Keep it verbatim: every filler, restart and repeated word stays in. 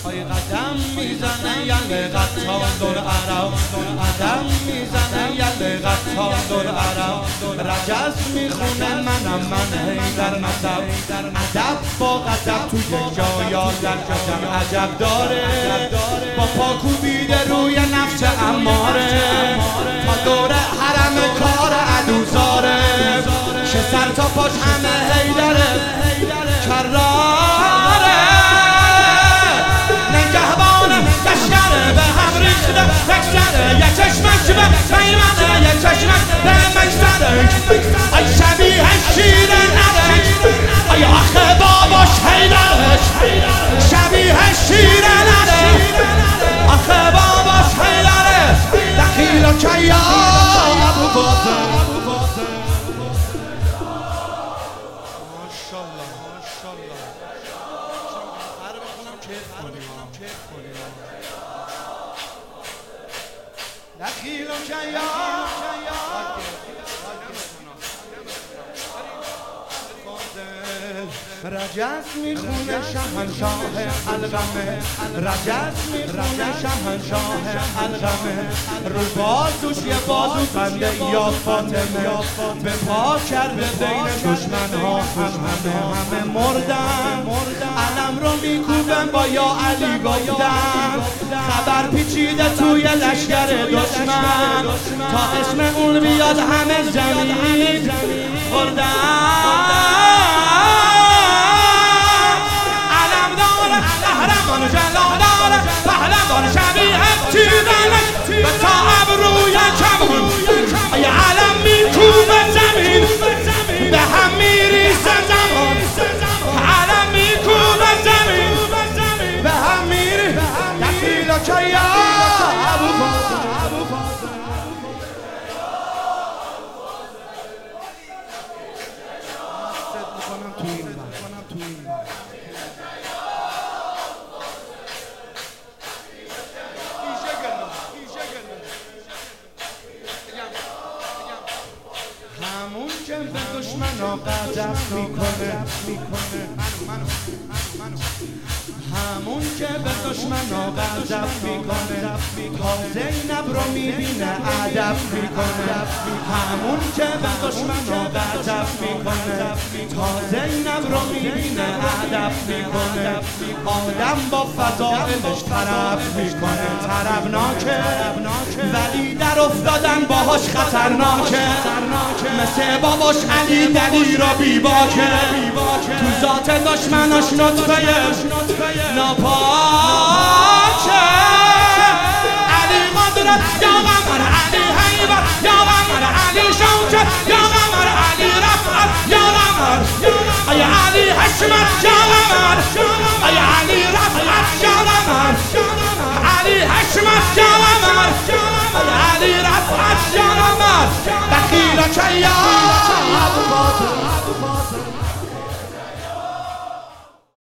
آی قدم میزنه یله قطار دور عرب، قدم میزنه یله قطار دور عرب، رجز میخونه منم من حیدر نسب، ادب با قدب توی جا یادر عجب عجب داره، با پا کوبیده روی نفس اماره، تا دور حرم کار عدوزاره، شه سر تا پاش همه حیدره کراره، نگهبانه لشکره به هم ریخته بکسره، یک چشمش به پیمانه یک چشمش به مکسره، ای شبیه شیر ندش، ای آخه باباش حیدرش، شبیه شیر ندش، آخه باباش حیدره، دخیل و کیا ابو بازه. دخیل و کیا رجز میخونه شهنشاه الغمه، رجز میخونه شهنشاه الغمه، رو بازوش یه بازو بنده یا فاطمه، به پا کرده بین دشمن ها همه همه مردن، علم رو میکوبن با یا علی گفتن، خبر پیچیده توی لشکر دشمن، تا اسم اون بیاد همه زمین خوردن، قهرمان جلال پهلوان شبیه تیرنک به تا ابروی کمون، ای علم میکوبه زمین به هم میریزه زمان، علم میکوبه زمین به هم میریزه، دخیل و کیا ابو بازه. همون که به دشمنا غضب میکنه، همون که به دشمنا غضب میکنه، تا زینب رو میبینه ادب میکنه، همون که به دشمنا غضب میکنه، تا زینب رو میبینه ادب میکنه، آدم با فضائلش طرب میکنه، طربناکه ولی در افتادن باهاش خطرناکه، مثل باباش علی دلی را بیباکه، تو ذات دشمناش نطفه ناپاکه، علی قدرت یا قمر علی حیبر یا قمر علی شوکت یا قمر علی رفعت یا قمر، ای علی حشمت یا قمر، ای علی رفعت یا قمر، علی حشمت یا قمر،